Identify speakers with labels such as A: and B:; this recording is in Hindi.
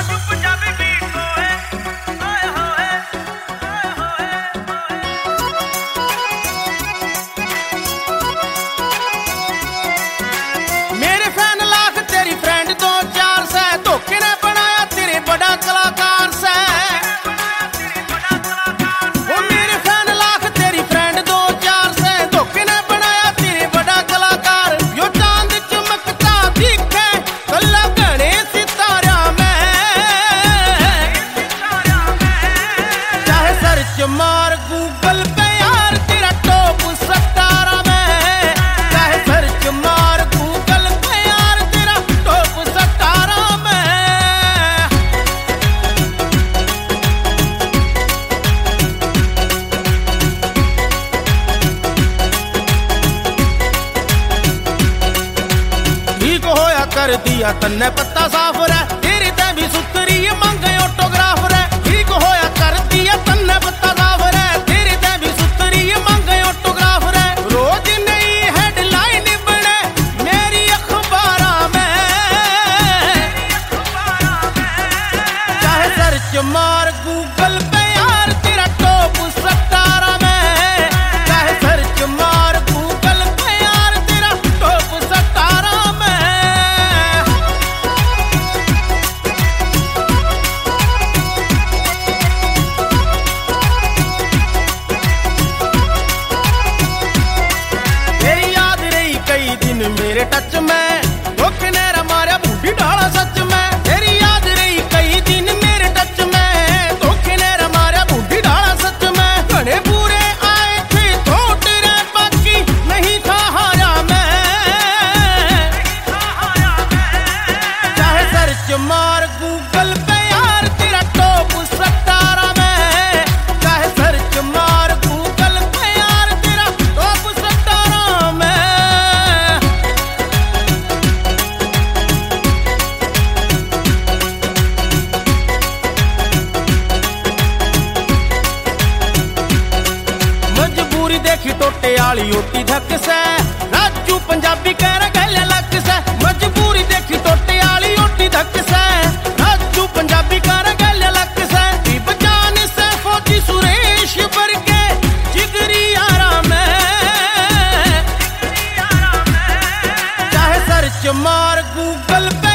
A: मार गूगल पे यार तेरा टॉप 17 में, चाहे सर्च मार गूगल पे यार तेरा टॉप 17 में। ठीक होया कर दिया तन्ने पत्ता साफ रे, तेरी ते भी सुतरी मांगे ऑटोग्राफ रे। ठीक होया कर दिया तन्ने पत्ता साफ रे, तेरी ते भी सुतरी मांगे ऑटोग्राफ रे। रोज नई हेडलाइन बने मेरी अखबारा में, चाहे सर्च मार गूगल पे यार तेरा टॉप 17 में, चाहे सर्च मार गूगल पे यार तेरा टॉप 17 में। मेरे टच में धोखे ने मारा बूढ़ी ढाला सच में, तेरी याद रही कई दिन मेरे टच में, धोखे ने मारा बूढ़ी ढाला सच में। घने पूरे आए थे थोट रे, बाकी नहीं था हारा मैं, चाहे सर्च मार गूगल पे यार तेरा टॉप 17 में, चाहे सर्च मार गूगल पे यार तेरा टॉप 17 में। देखी टोटे आली ओटी धक से, राजू पंजाबी कह रहा गले लक से। मजबूरी देखी टोटे आली ओटी धक से, राजू पंजाबी कह रहा गले लक से। बजान से फौजी सुरेश वर्गे जिगरी यारा में, चाहे सर्च मार गूगल पे